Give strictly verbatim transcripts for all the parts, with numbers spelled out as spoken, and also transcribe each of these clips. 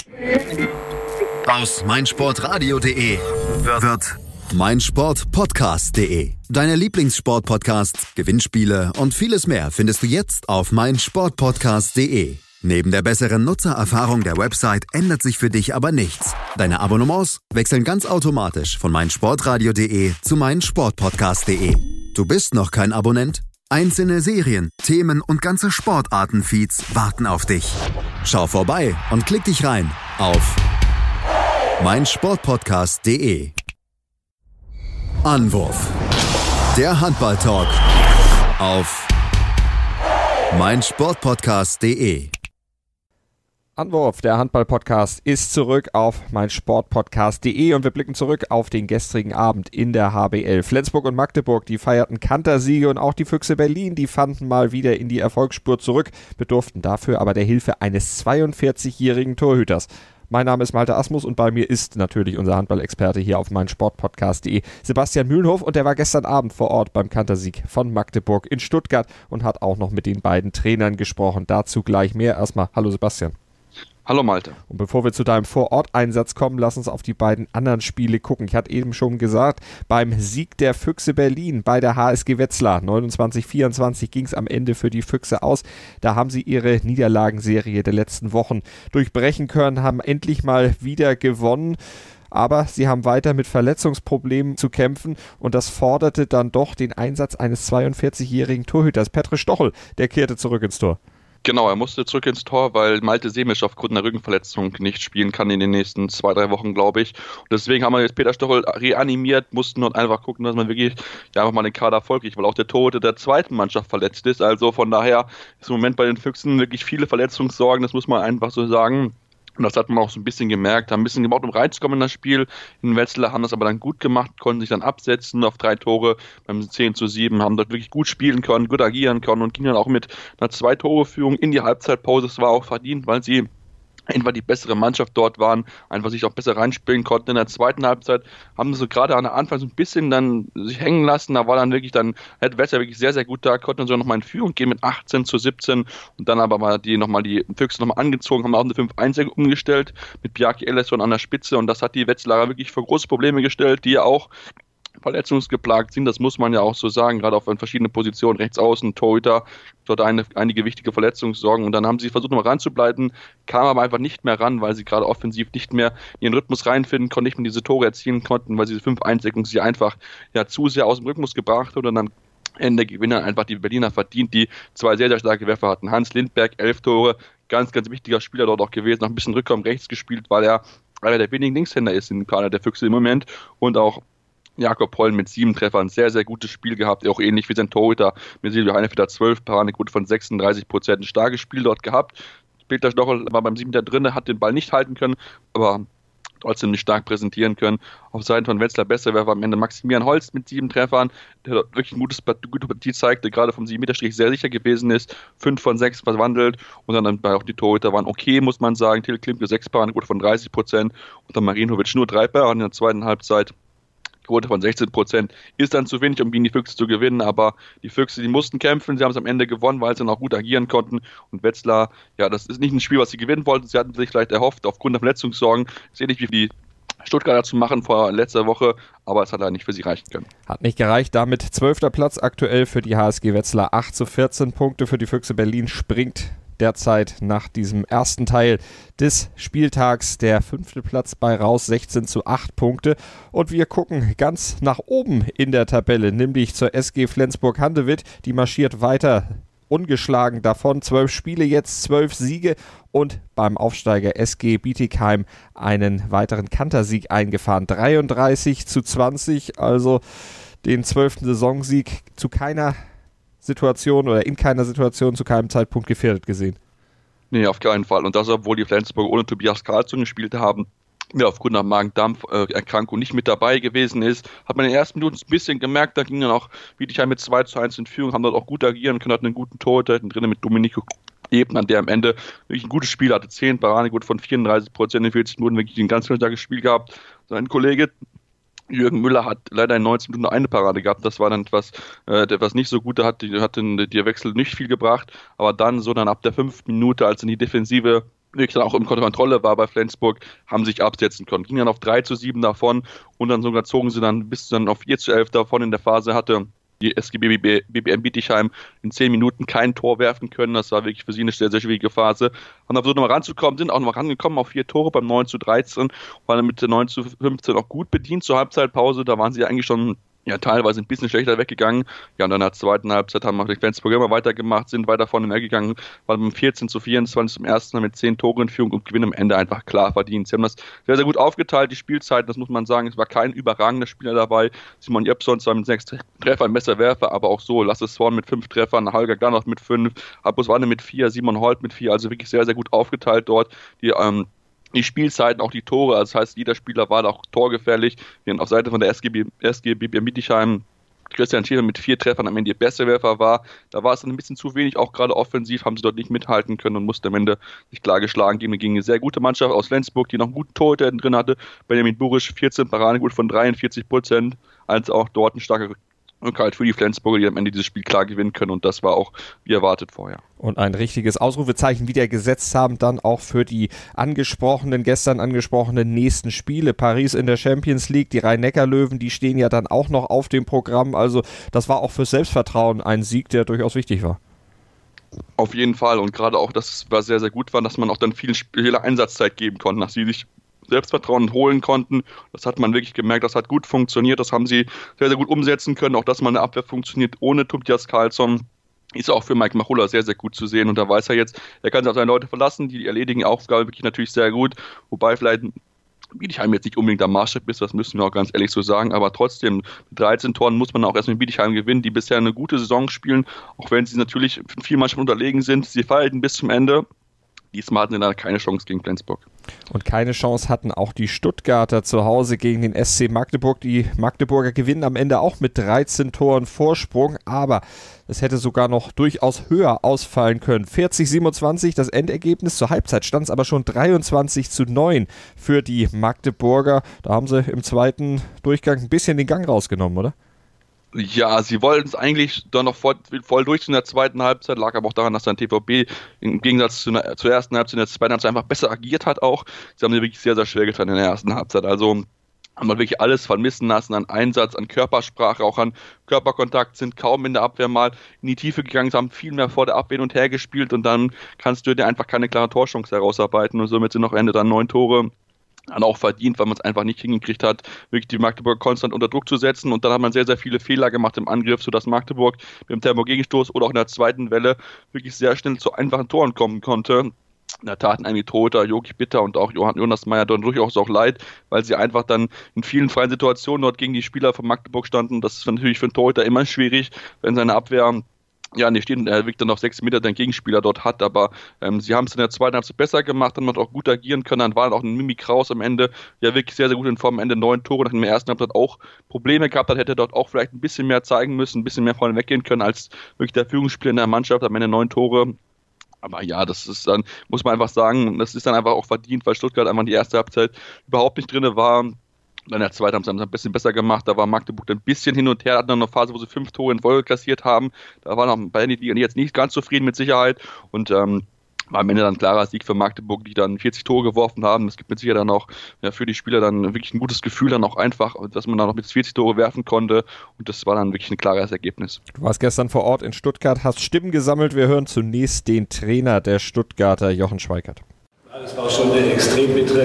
Aus meinsportradio punkt de wird meinsportpodcast punkt de. Deine Lieblingssportpodcasts, Gewinnspiele und vieles mehr findest du jetzt auf meinsportpodcast punkt de. Neben der besseren Nutzererfahrung der Website ändert sich für dich aber nichts. Deine Abonnements wechseln ganz automatisch von meinsportradio punkt de zu meinsportpodcast punkt de. Du bist noch kein Abonnent? Einzelne Serien, Themen und ganze Sportarten-Feeds warten auf dich. Schau vorbei und klick dich rein auf meinsportpodcast punkt de. Anwurf. Der Handball-Talk auf meinsportpodcast punkt de. Anwurf, der Handball-Podcast, ist zurück auf meinsportpodcast punkt de und wir blicken zurück auf den gestrigen Abend in der H B L. Flensburg und Magdeburg, die feierten Kantersiege und auch die Füchse Berlin, die fanden mal wieder in die Erfolgsspur zurück, bedurften dafür aber der Hilfe eines zweiundvierzigjährigen Torhüters. Mein Name ist Malte Asmus und bei mir ist natürlich unser Handball-Experte hier auf meinsportpodcast punkt de, Sebastian Mühlenhof, und der war gestern Abend vor Ort beim Kantersieg von Magdeburg in Stuttgart und hat auch noch mit den beiden Trainern gesprochen. Dazu gleich mehr. Erstmal, hallo Sebastian. Hallo Malte. Und bevor wir zu deinem Vororteinsatz kommen, lass uns auf die beiden anderen Spiele gucken. Ich hatte eben schon gesagt, beim Sieg der Füchse Berlin bei der H S G Wetzlar neunundzwanzig vierundzwanzig ging es am Ende für die Füchse aus. Da haben sie ihre Niederlagenserie der letzten Wochen durchbrechen können, haben endlich mal wieder gewonnen. Aber sie haben weiter mit Verletzungsproblemen zu kämpfen und das forderte dann doch den Einsatz eines zweiundvierzigjährigen Torhüters. Petr Stochel, der kehrte zurück ins Tor. Genau, er musste zurück ins Tor, weil Malte Semisch aufgrund einer Rückenverletzung nicht spielen kann in den nächsten zwei, drei Wochen, glaube ich. Und deswegen haben wir jetzt Peter Stochel reanimiert, mussten dort einfach gucken, dass man wirklich ja, einfach mal den Kader folglich, weil auch der Torhüter der zweiten Mannschaft verletzt ist. Also von daher ist im Moment bei den Füchsen wirklich viele Verletzungssorgen, das muss man einfach so sagen. Und das hat man auch so ein bisschen gemerkt, haben ein bisschen gebraucht, um reinzukommen in das Spiel. In Wetzlar haben das aber dann gut gemacht, konnten sich dann absetzen auf drei Tore beim zehn zu sieben, haben dort wirklich gut spielen können, gut agieren können und gingen dann auch mit einer Zwei-Tore-Führung in die Halbzeitpause. Das war auch verdient, weil sie einfach die bessere Mannschaft dort waren, einfach sich auch besser reinspielen konnten. In der zweiten Halbzeit haben sie so gerade an der Anfang so ein bisschen dann sich hängen lassen, da war dann wirklich dann, hätte Wetzlar wirklich sehr, sehr gut da, konnten dann sogar nochmal in Führung gehen mit achtzehn zu siebzehn und dann aber mal die nochmal die Füchse nochmal angezogen, haben auch eine fünf eins umgestellt mit Bjarki Ellison an der Spitze und das hat die Wetzlarer wirklich vor große Probleme gestellt, die ja auch verletzungsgeplagt sind, das muss man ja auch so sagen, gerade auf verschiedenen Positionen, rechts außen, Torhüter, dort eine, einige wichtige Verletzungssorgen und dann haben sie versucht, nochmal ranzubleiben, kamen aber einfach nicht mehr ran, weil sie gerade offensiv nicht mehr in ihren Rhythmus reinfinden konnten, nicht mehr diese Tore erzielen konnten, weil diese fünf eins sie einfach ja, zu sehr aus dem Rhythmus gebracht hat und dann Ende Gewinner einfach die Berliner verdient, die zwei sehr, sehr starke Werfer hatten. Hans Lindberg, elf Tore, ganz, ganz wichtiger Spieler dort auch gewesen, noch ein bisschen Rückraum rechts gespielt, weil er einer der wenigen Linkshänder ist im Kader der Füchse im Moment und auch Jakob Holm mit sieben Treffern, sehr, sehr gutes Spiel gehabt, auch ähnlich wie sein Torhüter mit Silvio Heinefelder, zwölf Paradequote von sechsunddreißig Prozent, ein starkes Spiel dort gehabt. Peter Stochel war beim sieben da drin, hat den Ball nicht halten können, aber trotzdem nicht stark präsentieren können. Auf Seiten von Wetzlar besser wäre am Ende Maximilian Holst mit sieben Treffern, der dort wirklich ein gutes gute Partie zeigte, gerade vom sieben Meter Strich sehr sicher gewesen ist, fünf von sechs verwandelt und dann auch die Torhüter waren okay, muss man sagen. Till Klimke sechs Paradequote von dreißig Prozent und dann Marinovic nur drei Paraden in der zweiten Halbzeit. Quote von sechzehn Prozent ist dann zu wenig, um gegen die Füchse zu gewinnen, aber die Füchse, die mussten kämpfen, sie haben es am Ende gewonnen, weil sie dann auch gut agieren konnten und Wetzlar, ja, das ist nicht ein Spiel, was sie gewinnen wollten, sie hatten sich vielleicht erhofft, aufgrund der Verletzungssorgen, ist ähnlich wie die Stuttgarter zu machen vor letzter Woche, aber es hat leider nicht für sie reichen können. Hat nicht gereicht, damit zwölfter Platz aktuell für die H S G Wetzlar, acht zu vierzehn Punkte für die Füchse Berlin, springt derzeit nach diesem ersten Teil des Spieltags der fünfte Platz bei raus, sechzehn zu acht Punkte. Und wir gucken ganz nach oben in der Tabelle, nämlich zur S G Flensburg-Handewitt. Die marschiert weiter ungeschlagen davon. Zwölf Spiele jetzt, zwölf Siege und beim Aufsteiger S G Bietigheim einen weiteren Kantersieg eingefahren. dreiunddreißig zu zwanzig, also den zwölften Saisonsieg zu keiner Situation oder in keiner Situation zu keinem Zeitpunkt gefährdet gesehen. Nee, auf keinen Fall. Und das, obwohl die Flensburg ohne Tobias Karlsson gespielt haben, der aufgrund einer Magen-Darm-Erkrankung nicht mit dabei gewesen ist, hat man in den ersten Minuten ein bisschen gemerkt, da ging dann auch Bietigheim mit zwei zu eins in Führung, haben dort auch gut agieren können, hatten einen guten Torhüter drinnen mit Domenico Ebner, der am Ende wirklich ein gutes Spiel hatte, zehn Paradequote von vierunddreißig Prozent in vierzig Minuten, wirklich ein ganz starkes Spiel gehabt. Sein Kollege Jürgen Müller hat leider in neunzehn Minuten nur eine Parade gehabt, das war dann etwas, äh, etwas nicht so gut, der hat den, der Wechsel nicht viel gebracht, aber dann so dann ab der fünften Minute, als dann die Defensive wirklich dann auch in Kontrolle war bei Flensburg, haben sich absetzen können. Ging dann auf drei zu sieben davon und dann sogar zogen sie dann bis dann auf vier zu elf davon in der Phase hatte. Die S G B B M Bietigheim in zehn Minuten kein Tor werfen können. Das war wirklich für sie eine sehr, sehr schwierige Phase. Haben dann versucht, nochmal ranzukommen, sind auch noch rangekommen auf vier Tore beim neun zu dreizehn, waren dann mit der neun zu fünfzehn auch gut bedient zur Halbzeitpause. Da waren sie eigentlich schon ja teilweise ein bisschen schlechter weggegangen. Ja, und dann in der zweiten Halbzeit haben die Flensburger immer weitergemacht, sind weiter vorne mehr gegangen, waren beim vierzehn zu vierundzwanzig zum ersten Mal mit zehn Toren in Führung und gewinnen am Ende einfach klar verdient. Sie haben das sehr, sehr gut aufgeteilt, die Spielzeit, das muss man sagen. Es war kein überragender Spieler dabei. Simon Jöpson zwar mit sechs Treffern, Messerwerfer, aber auch so. Lasse Swan mit fünf Treffern, Holger Ganoff mit fünf, Abus Wanne mit vier, Simon Holt mit vier, also wirklich sehr, sehr gut aufgeteilt dort. Die, ähm, Die Spielzeiten, auch die Tore, also das heißt, jeder Spieler war da auch torgefährlich. Während auf Seite von der S G B B Bietigheim Christian Schäfer mit vier Treffern am Ende der beste Werfer war. Da war es dann ein bisschen zu wenig, auch gerade offensiv haben sie dort nicht mithalten können und mussten am Ende sich klar geschlagen gegen, gegen eine sehr gute Mannschaft aus Flensburg, die noch einen guten Torhüter drin hatte. Benjamin Burisch, vierzehn Paradengut von dreiundvierzig Prozent, als auch dort ein starker Rückhalt für die Flensburger, die am Ende dieses Spiel klar gewinnen können und das war auch wie erwartet vorher. Und ein richtiges Ausrufezeichen wieder gesetzt haben dann auch für die angesprochenen, gestern angesprochenen nächsten Spiele. Paris in der Champions League, die Rhein-Neckar-Löwen, die stehen ja dann auch noch auf dem Programm. Also das war auch für Selbstvertrauen ein Sieg, der durchaus wichtig war. Auf jeden Fall und gerade auch, dass es sehr, sehr gut war, dass man auch dann vielen Spieler Einsatzzeit geben konnte, dass sie sich Selbstvertrauen holen konnten. Das hat man wirklich gemerkt, das hat gut funktioniert, das haben sie sehr, sehr gut umsetzen können. Auch, dass mal eine Abwehr funktioniert ohne Tobias Karlsson, ist auch für Mike Machulla sehr, sehr gut zu sehen. Und da weiß er jetzt, er kann sich auf seine Leute verlassen, die erledigen die Aufgabe wirklich natürlich sehr gut. Wobei vielleicht Bietigheim jetzt nicht unbedingt am Maßstab ist, das müssen wir auch ganz ehrlich so sagen, aber trotzdem, mit dreizehn Toren muss man auch erst mit Bietigheim gewinnen, die bisher eine gute Saison spielen, auch wenn sie natürlich vielen Mannschaften unterlegen sind. Sie verhalten bis zum Ende. Diesmal hatten sie dann keine Chance gegen Flensburg. Und keine Chance hatten auch die Stuttgarter zu Hause gegen den S C Magdeburg. Die Magdeburger gewinnen am Ende auch mit dreizehn Toren Vorsprung, aber es hätte sogar noch durchaus höher ausfallen können. vierzig siebenundzwanzig das Endergebnis, zur Halbzeit stand es aber schon dreiundzwanzig zu neun für die Magdeburger. Da haben sie im zweiten Durchgang ein bisschen den Gang rausgenommen, oder? Ja, sie wollten es eigentlich dann noch voll, voll durch in der zweiten Halbzeit, lag aber auch daran, dass dann T V B im Gegensatz zu einer, zur ersten Halbzeit in der zweiten Halbzeit einfach besser agiert hat auch. Sie haben sich wirklich sehr, sehr schwer getan in der ersten Halbzeit. Also haben wir wirklich alles vermissen lassen an Einsatz, an Körpersprache, auch an Körperkontakt, sind kaum in der Abwehr mal in die Tiefe gegangen, haben viel mehr vor der Abwehr hin und her gespielt und dann kannst du dir einfach keine klare Torchance herausarbeiten und somit sind noch Ende dann neun Tore. Dann auch verdient, weil man es einfach nicht hingekriegt hat, wirklich die Magdeburg konstant unter Druck zu setzen. Und dann hat man sehr, sehr viele Fehler gemacht im Angriff, sodass Magdeburg mit dem Thermogegenstoß oder auch in der zweiten Welle wirklich sehr schnell zu einfachen Toren kommen konnte. Da taten eigentlich Torhüter Jogi Bitter und auch Jonas Meyer dort durchaus auch leid, weil sie einfach dann in vielen freien Situationen dort gegen die Spieler von Magdeburg standen. Das ist natürlich für einen Torhüter immer schwierig, wenn seine Abwehr ja, nee, steht und er wirklich dann noch sechs Meter den Gegenspieler dort hat, aber ähm, sie haben es in der zweiten Halbzeit besser gemacht, dann hat auch gut agieren können, dann war auch ein Mimi Kraus am Ende, ja wirklich sehr, sehr gut in Form, am Ende neun Tore, nach dem ersten Halbzeit auch Probleme gehabt hat, hätte dort auch vielleicht ein bisschen mehr zeigen müssen, ein bisschen mehr vorne weggehen können, als wirklich der Führungsspieler in der Mannschaft, am Ende neun Tore. Aber ja, das ist dann, muss man einfach sagen, das ist dann einfach auch verdient, weil Stuttgart einfach in die erste Halbzeit überhaupt nicht drin war. Dann in der zweiten haben sie ein bisschen besser gemacht. Da war Magdeburg dann ein bisschen hin und her, hatten dann eine Phase, wo sie fünf Tore in Folge kassiert haben. Da waren auch beide die jetzt nicht ganz zufrieden mit Sicherheit. Und ähm, war am Ende dann ein klarer Sieg für Magdeburg, die dann vierzig Tore geworfen haben. Es gibt mit Sicherheit dann auch ja, für die Spieler dann wirklich ein gutes Gefühl, dann auch einfach, dass man dann noch mit vierzig Tore werfen konnte. Und das war dann wirklich ein klares Ergebnis. Du warst gestern vor Ort in Stuttgart, hast Stimmen gesammelt. Wir hören zunächst den Trainer der Stuttgarter, Jochen Schweikert. Es war schon eine extrem bittere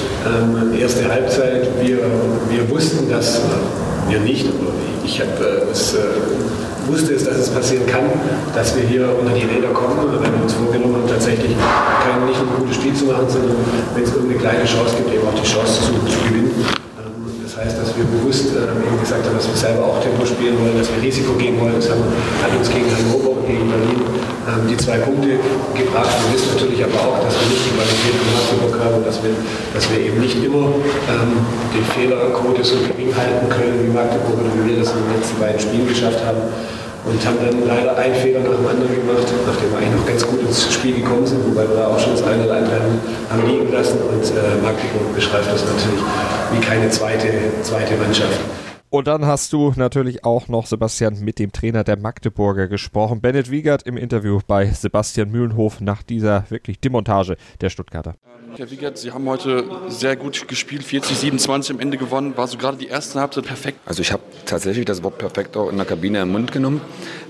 ähm, erste Halbzeit. Wir, wir wussten, dass wir nicht, ich hab, äh, es, äh, wusste es, dass es passieren kann, dass wir hier unter die Räder kommen, weil wir uns vorgenommen haben, tatsächlich kein nicht nur ein gutes Spiel zu machen, sondern wenn es irgendeine kleine Chance gibt, eben auch die Chance zu, zu gewinnen. Ähm, das heißt, dass wir bewusst äh, eben gesagt haben, dass wir selber auch Tempo spielen wollen, dass wir Risiko gehen wollen. Das haben, hat uns gegen Hannover und gegen Berlin ähm, die zwei Punkte gebracht. Wir wissen natürlich aber auch, dass wir nicht die Qualität von Magdeburg haben und dass wir, dass wir eben nicht immer ähm, die Fehlerquote so gering halten können wie Magdeburg oder wie wir das in den letzten beiden Spielen geschafft haben. Und haben dann leider einen Fehler nach dem anderen gemacht, nachdem wir eigentlich noch ganz gut ins Spiel gekommen sind, wobei wir da auch schon das eine oder andere haben liegen lassen. Und äh, Magdeburg beschreibt das natürlich wie keine zweite, zweite Mannschaft. Und dann hast du natürlich auch noch, Sebastian, mit dem Trainer der Magdeburger gesprochen. Bennett Wiegert im Interview bei Sebastian Mühlenhof nach dieser wirklich Demontage der Stuttgarter. Herr Wiegert, Sie haben heute sehr gut gespielt, vierzig siebenundzwanzig am Ende gewonnen. War so gerade die erste Halbzeit perfekt? Also ich habe tatsächlich das Wort perfekt auch in der Kabine im Mund genommen.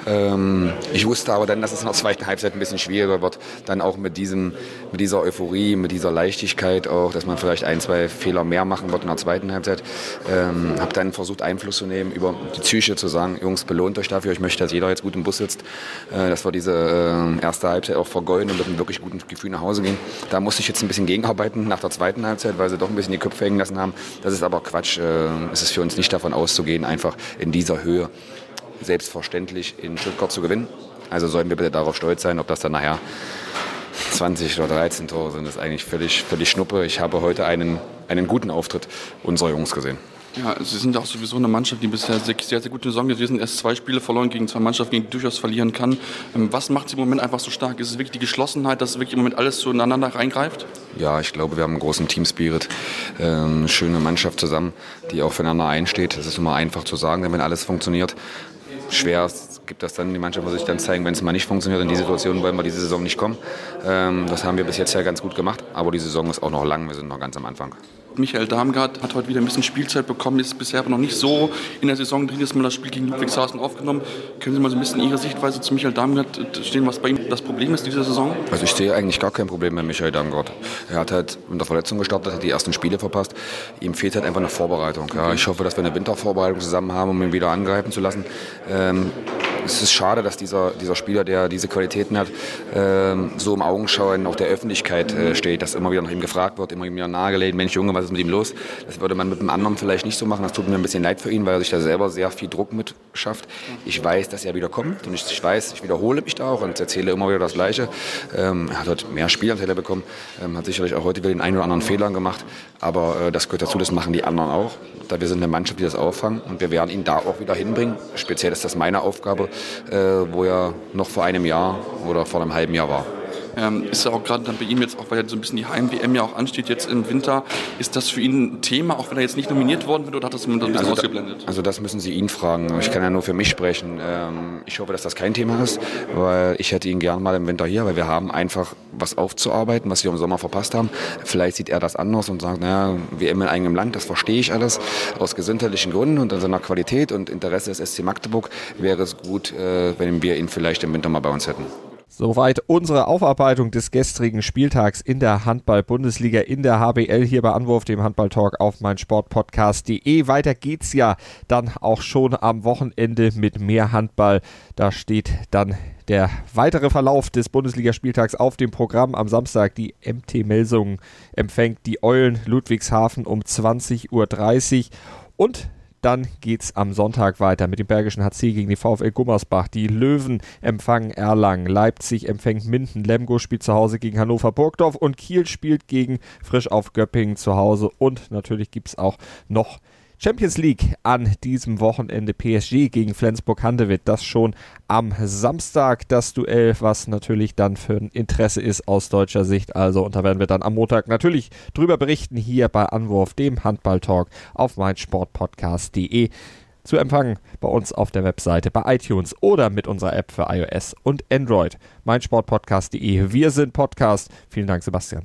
Ähm, ich wusste aber dann, dass es in der zweiten Halbzeit ein bisschen schwieriger wird. Dann auch mit, diesem, mit dieser Euphorie, mit dieser Leichtigkeit auch, dass man vielleicht ein, zwei Fehler mehr machen wird in der zweiten Halbzeit. Ähm, habe dann versucht, Einfluss zu nehmen über die Psyche, zu sagen, Jungs, belohnt euch dafür. Ich möchte, dass jeder jetzt gut im Bus sitzt. Äh, dass wir diese äh, erste Halbzeit auch vergeuden und mit einem wirklich guten Gefühl nach Hause gehen. Da musste ich jetzt ein bisschen gegenarbeiten nach der zweiten Halbzeit, weil sie doch ein bisschen die Köpfe hängen lassen haben. Das ist aber Quatsch. Äh, es ist für uns nicht davon auszugehen, einfach in dieser Höhe selbstverständlich in Stuttgart zu gewinnen. Also sollten wir bitte darauf stolz sein, ob das dann nachher zwanzig oder dreizehn Tore sind. Das ist eigentlich völlig, völlig Schnuppe. Ich habe heute einen, einen guten Auftritt unserer Jungs gesehen. Ja, Sie sind auch sowieso eine Mannschaft, die bisher sehr, sehr, sehr gute Saison gewesen ist. Erst zwei Spiele verloren gegen zwei Mannschaften, gegen die durchaus verlieren kann. Was macht Sie im Moment einfach so stark? Ist es wirklich die Geschlossenheit, dass wirklich im Moment alles zueinander reingreift? Ja, ich glaube, wir haben einen großen Teamspirit. Äh, eine schöne Mannschaft zusammen, die auch füreinander einsteht. Das ist immer einfach zu sagen, wenn alles funktioniert. Schwer gibt das dann, die Mannschaft muss sich dann zeigen, wenn es mal nicht funktioniert. In die Situation wollen wir diese Saison nicht kommen. Ähm, das haben wir bis jetzt ja ganz gut gemacht, aber die Saison ist auch noch lang, wir sind noch ganz am Anfang. Michael Darmgard hat heute wieder ein bisschen Spielzeit bekommen, ist bisher aber noch nicht so in der Saison drin, ist mal das Spiel gegen Ludwigshafen aufgenommen. Können Sie mal so ein bisschen Ihre Sichtweise zu Michael Darmgard stehen, was bei ihm das Problem ist dieser Saison? Also ich sehe eigentlich gar kein Problem bei Michael Darmgard. Er hat halt mit der Verletzung gestartet, hat die ersten Spiele verpasst. Ihm fehlt halt einfach eine Vorbereitung. Ja, ich hoffe, dass wir eine Wintervorbereitung zusammen haben, um ihn wieder angreifen zu lassen. Ähm, Es ist schade, dass dieser, dieser Spieler, der diese Qualitäten hat, äh, so im Augenschein auch der Öffentlichkeit äh, steht, dass immer wieder nach ihm gefragt wird, immer wieder nahegelegt, Mensch Junge, was ist mit ihm los? Das würde man mit einem anderen vielleicht nicht so machen. Das tut mir ein bisschen leid für ihn, weil er sich da selber sehr viel Druck mit schafft. Ich weiß, dass er wieder kommt und ich, ich weiß, ich wiederhole mich da auch und erzähle immer wieder das Gleiche. Ähm, er hat heute mehr Spielanteile bekommen, ähm, hat sicherlich auch heute wieder den einen oder anderen Fehler gemacht, aber äh, das gehört dazu, das machen die anderen auch. Da wir sind eine Mannschaft, die das auffangen und wir werden ihn da auch wieder hinbringen. Speziell ist das meine Aufgabe, äh, wo er noch vor einem Jahr oder vor einem halben Jahr war. Ähm, ist ja auch gerade dann bei ihm jetzt, auch weil ja so ein bisschen die Heim-W M ja auch ansteht jetzt im Winter, ist das für ihn ein Thema, auch wenn er jetzt nicht nominiert worden wird, oder hat das ein bisschen also ausgeblendet? Da, also das müssen Sie ihn fragen. Ich kann ja nur für mich sprechen. Ähm, ich hoffe, dass das kein Thema ist, weil ich hätte ihn gern mal im Winter hier, weil wir haben einfach was aufzuarbeiten, was wir im Sommer verpasst haben. Vielleicht sieht er das anders und sagt, naja, W M in eigenem Land, das verstehe ich alles, aus gesundheitlichen Gründen und an seiner Qualität und Interesse des S C Magdeburg wäre es gut, äh, wenn wir ihn vielleicht im Winter mal bei uns hätten. Soweit unsere Aufarbeitung des gestrigen Spieltags in der Handball-Bundesliga in der H B L hier bei Anwurf, dem Handball-Talk auf meinsportpodcast punkt de. Weiter geht's ja dann auch schon am Wochenende mit mehr Handball. Da steht dann der weitere Verlauf des Bundesligaspieltags auf dem Programm. Am Samstag die M T Melsungen empfängt die Eulen Ludwigshafen um zwanzig Uhr dreißig und dann geht's am Sonntag weiter mit dem Bergischen H C gegen die VfL Gummersbach. Die Löwen empfangen Erlangen, Leipzig empfängt Minden, Lemgo spielt zu Hause gegen Hannover Burgdorf und Kiel spielt gegen Frisch auf Göppingen zu Hause. Und natürlich gibt's auch noch Champions League an diesem Wochenende. P S G gegen Flensburg-Handewitt. Das schon am Samstag, das Duell, was natürlich dann für ein Interesse ist aus deutscher Sicht. Also, und da werden wir dann am Montag natürlich drüber berichten, hier bei Anwurf, dem Handball-Talk auf meinsportpodcast punkt de. Zu empfangen bei uns auf der Webseite, bei iTunes oder mit unserer App für iOS und Android. meinsportpodcast punkt de. Wir sind Podcast. Vielen Dank, Sebastian.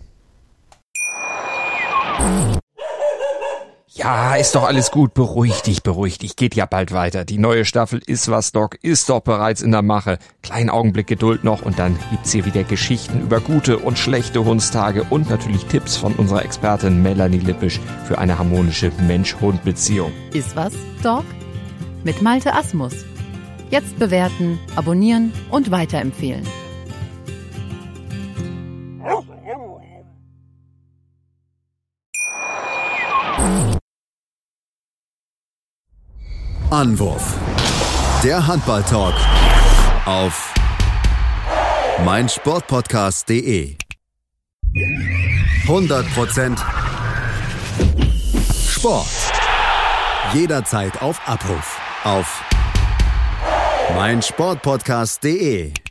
Ja, ist doch alles gut. Beruhig dich, beruhig dich. Geht ja bald weiter. Die neue Staffel Ist was, Doc ist doch bereits in der Mache. Kleinen Augenblick Geduld noch und dann gibt's hier wieder Geschichten über gute und schlechte Hundstage und natürlich Tipps von unserer Expertin Melanie Lippisch für eine harmonische Mensch-Hund-Beziehung. Ist was, Doc? Mit Malte Asmus. Jetzt bewerten, abonnieren und weiterempfehlen. Anwurf. Der Handball-Talk auf meinsportpodcast punkt de. hundert Prozent Sport. Jederzeit auf Abruf. Auf meinsportpodcast punkt de.